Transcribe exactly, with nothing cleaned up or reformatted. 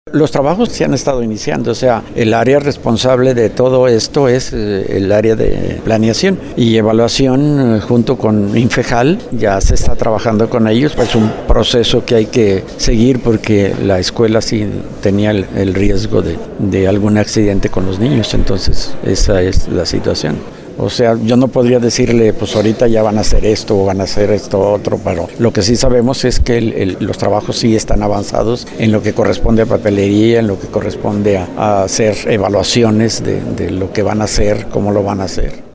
Los trabajos se han estado iniciando, o sea, el área responsable de todo esto es eh, el área de planeación y evaluación eh, junto con Infejal. Ya se está trabajando con ellos, es un proceso que hay que seguir porque la escuela sí tenía el, el riesgo de, de algún accidente con los niños, entonces esa es la situación. O sea, yo no podría decirle, pues ahorita ya van a hacer esto o van a hacer esto otro, pero lo que sí sabemos es que el, el, los trabajos sí están avanzados en lo que corresponde a papelería, en lo que corresponde a, a hacer evaluaciones de, de lo que van a hacer, cómo lo van a hacer.